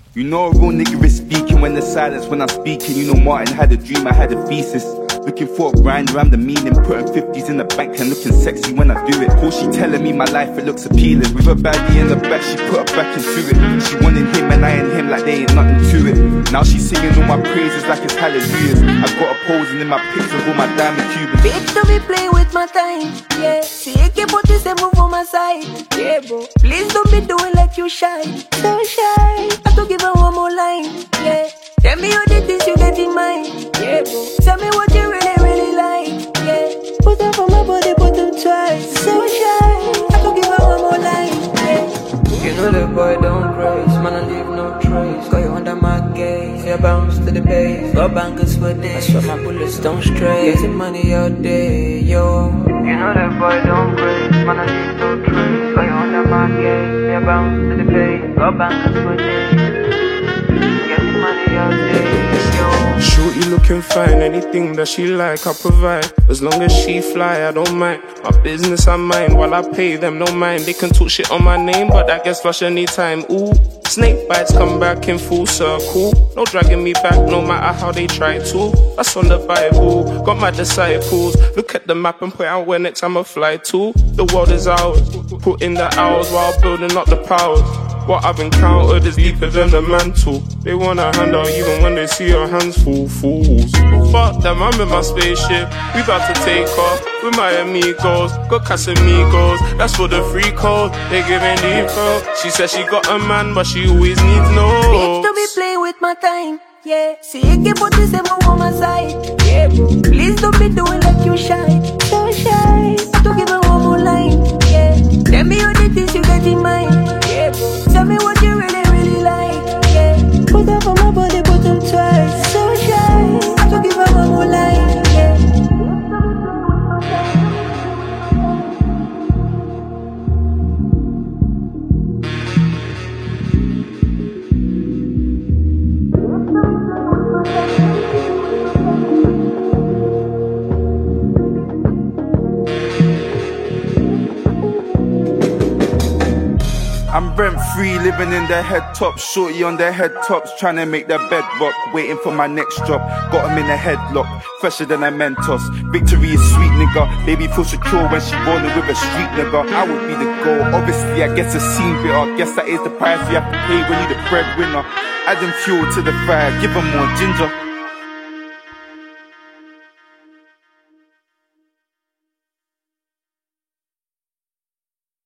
You know a real nigga is speaking when there's silence when I'm speaking. You know Martin had a dream, I had a thesis. Looking for a grind around the meaning. Putting 50s in the bank and looking sexy when I do it. Cool, she telling me my life, it looks appealing. With a baddie in the back, she put her back into it. She wanted him and I and him like they ain't nothing to it. Now she's singing all my praises like it's hallelujahs. I got her posing in my pics with all my diamond Cubans. Bitch, don't be playing with my time, yeah. See, I can put this and move on my side, yeah, bro. Please don't be doing like you shy, so shy. I have to give her one more line, yeah. Tell me all the things you get in mind, yeah, bro. Tell me what you really, really like, yeah. Put them on my body, put them twice, so shy. I have to give her one more line, yeah. You know the boy don't praise, man, I leave no trace. Got you under my gaze, yeah, bounce to the base. Got bankers for days, I swear my bullets don't stray. Getting money all day, yo. You know the boy don't praise, man, I leave no trace. Got you under my gaze, yeah, bounce to the base. Got bankers for days. Money all day, yo. Shorty looking fine, anything that she like, I'll provide. As long as she fly, I don't mind. My business I mind, while I pay them, no mind. They can talk shit on my name, but that gets flushed anytime. Ooh, snake bites come back in full circle. No dragging me back, no matter how they try to. That's on the Bible, got my disciples. Look at the map and point out where next I'ma fly to. The world is ours, put in the hours while building up the powers. What I've encountered is deeper than the mantle. They wanna hand out even when they see your hands full. Fools. Fuck them, I'm in my spaceship. We about to take off with my amigos. Got Casamigos, that's for the free code. They giving deep throat. She said she got a man, but she always needs no. Bitch, don't be playing with my time, yeah. See, I can put this and move on my side, yeah, bro. Please don't be doing like you shy, so shy. I have to give her one more line, yeah. Tell me all the things you get in mind, yeah, bro. Tell me what you really, really like, yeah. Put up on my body, put them twice, so shy. I have to give her one more line, yeah. I'm rent free, living in the head tops. Shorty on the head tops, trying to make the bed rock. Waiting for my next drop, got him in a headlock. Fresher than a Mentos. Victory is sweet, nigga. Baby feel secure when she rolling with a street nigga. I would be the goal. Obviously, I guess it's seen bitter. Guess that is the price you have to pay when you the breadwinner. Adding fuel to the fire, give 'em more ginger.